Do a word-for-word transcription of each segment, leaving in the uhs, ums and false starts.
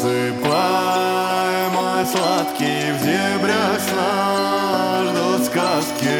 Засыпай, мой сладкий, в дебрях сна ждут сказки,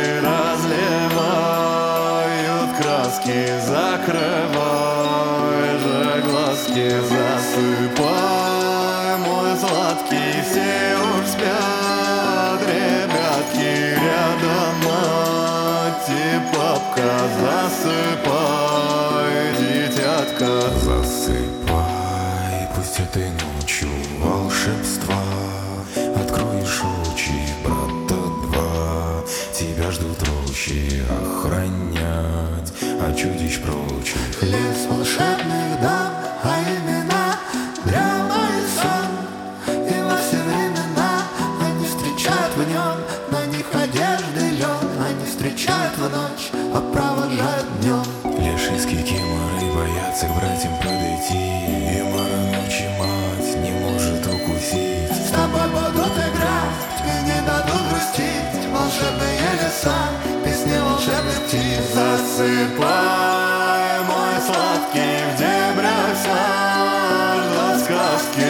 разливают краски. Закрывай же глазки, засыпай, мой сладкий, все уж спят, ребятки, рядом мать и папка. Засыпай, дитятка, засыпай, пусть этой ночью волшебства. Откроешь очи, брата два, тебя ждут рощи охранять от чудищ прочих. Лес волшебных дам, а имена дряма и сон. И во все времена они встречают в нем, на них одежды лен. Они встречают в ночь, а провожают днем. Леший с кикиморой боятся к братьям подойти, и Мара ночи мать не может укусить. С тобой будут играть и не дадут грустить волшебные леса, песни волшебных птиц. Засыпай, мой сладкий, в дебрях сна ждут сказки,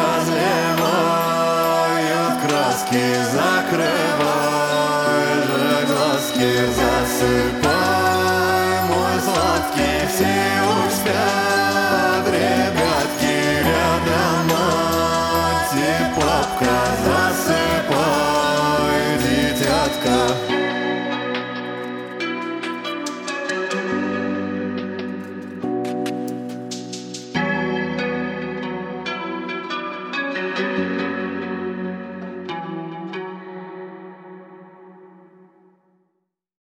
разливают краски. Закрывай же глазки, засыпай, мой сладкий, все уж спят, ребятки, рядом мать и папка.